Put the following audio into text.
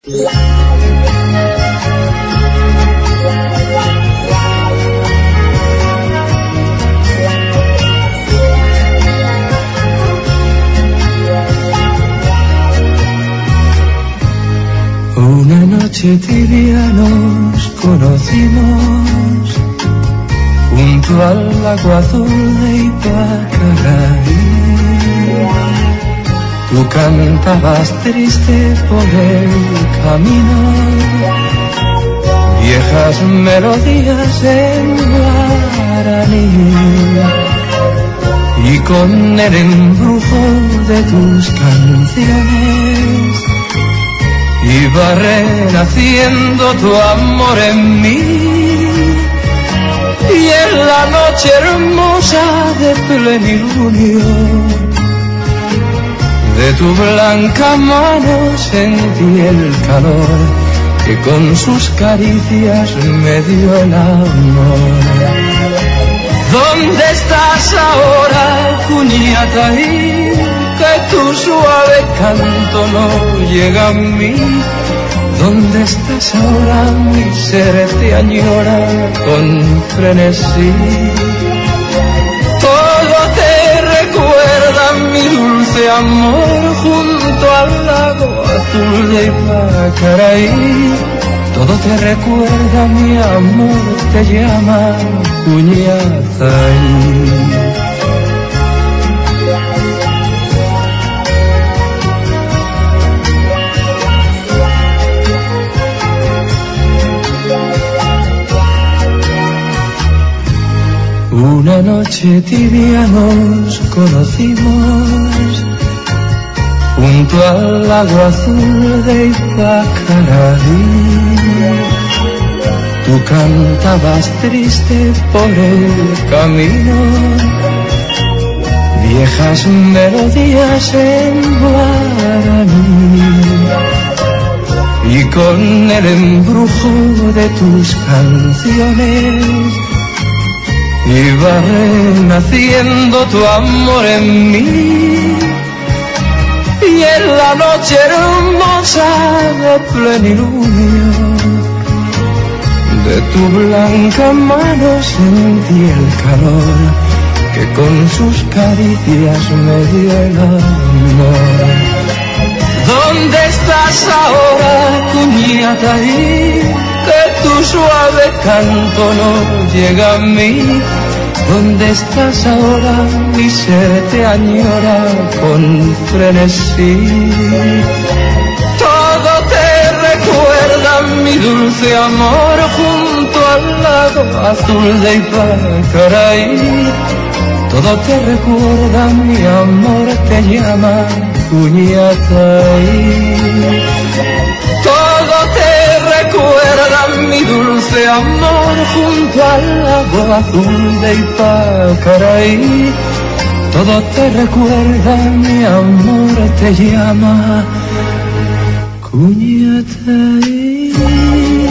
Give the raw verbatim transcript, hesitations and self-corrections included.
Una noche tibia nos conocimos junto al lago azul de Ipacaraí. Tú cantabas triste por el camino, viejas melodías en guaraní, y con el embrujo de tus canciones iba renaciendo tu amor en mí. Y en la noche hermosa de plenilunio de tu blanca mano sentí el calor que con sus caricias me dio el amor. ¿Dónde estás ahora, Cuñataí? Que tu suave canto no llega a mí. ¿Dónde estás ahora? Mi ser te añora con frenesí. Todo te recuerda mi dulce amor junto al lago azul de Ipacaraí. Todo te recuerda mi amor, te llama Cuñataí. Una noche tibia nos conocimos junto al lago azul de Ipacaraí. Tú cantabas triste por el camino, viejas melodías en guaraní, y con el embrujo de tus canciones iba renaciendo tu amor en mí. Y en la noche hermosa de plenilunio de tu blanca mano sentí el calor que con sus caricias me dio el amor. ¿Dónde estás ahora, Cuñataí? Que tu suave canto no llega a mí. ¿Dónde estás ahora? Mi ser te añora con frenesí. Todo te recuerda mi dulce amor junto al lago azul de Ipacaraí. Todo te recuerda mi amor, te llama Cuñataí. Todo te recuerda mi dulce amor junto al lago azul de Ipacaraí. Todo te recuerda mi amor, te llama Cuñataí.